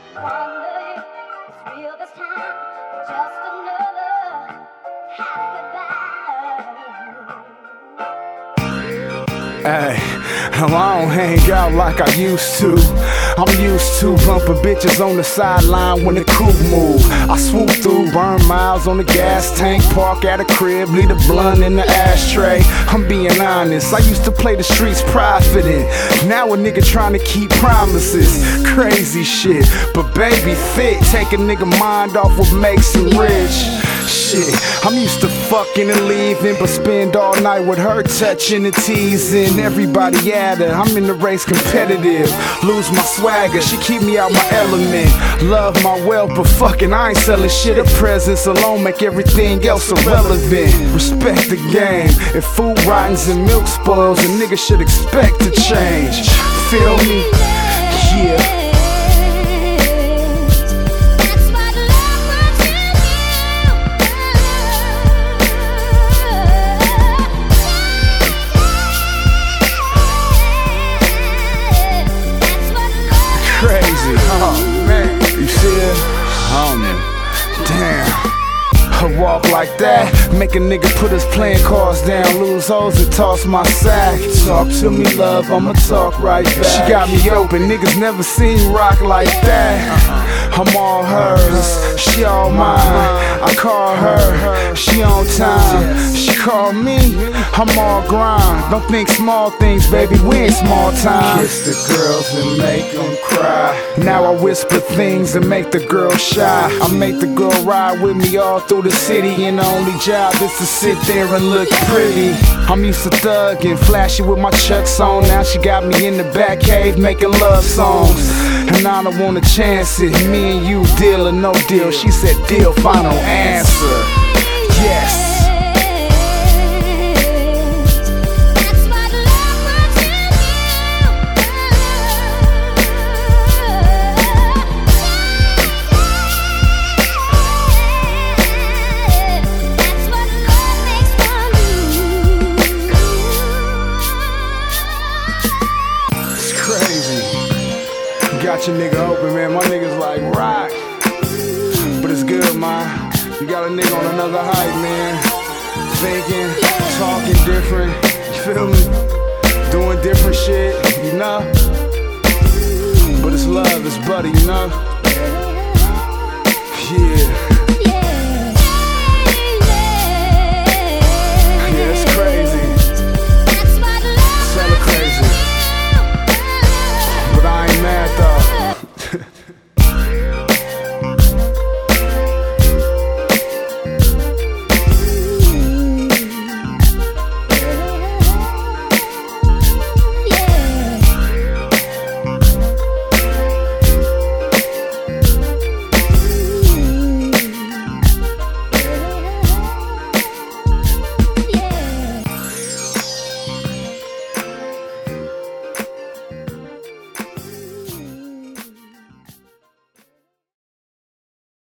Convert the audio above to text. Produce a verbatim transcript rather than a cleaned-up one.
Wonder if it's real this time, or just another half goodbye. Hey, I don't hang out like I used to. I'm used to bumping bitches on the sideline when the coupe move. I swoop through, burn miles on the gas tank, park at a crib, leave a blunt in the ashtray. I'm being honest, I used to play the streets profiting. Now a nigga trying to keep promises. Crazy shit, but baby fit. Take a nigga mind off what makes him rich. Shit, I'm used to fucking and leaving, but spend all night with her touching and teasing. Everybody at her, I'm in the race competitive. Lose my swagger, she keep me out my element. Love my wealth, but fucking I ain't selling shit. Her presence alone make everything else irrelevant. Respect the game. If food rottens and milk spoils, a nigga should expect to change. Feel me? Yeah. Crazy, oh man, you see it? Oh man, damn. I walk like that, make a nigga put his playing cards down, lose hoes and toss my sack. Talk to me, love, I'ma talk right back. She got me open, niggas never seen rock like that. I'm all hers, she all mine. I call her, she on time. She call me, I'm all grind. Don't think small things, baby, we ain't small time. Kiss the girls and make them cry. Now I whisper things and make the girl shy. I make the girl ride with me all through the city, and the only job is to sit there and look pretty. I'm used to thugging, flashy with my chucks on. Now she got me in the back cave making love songs, and I don't wanna chance it. Me and you, deal or no deal. She said deal, final answer. Yes. Crazy. Got your nigga open, man. My nigga's like rock. But it's good, man. You got a nigga on another height, man. Thinking, talking different. You feel me? Doing different shit, you know? But it's love, it's buddy, you know? Yeah.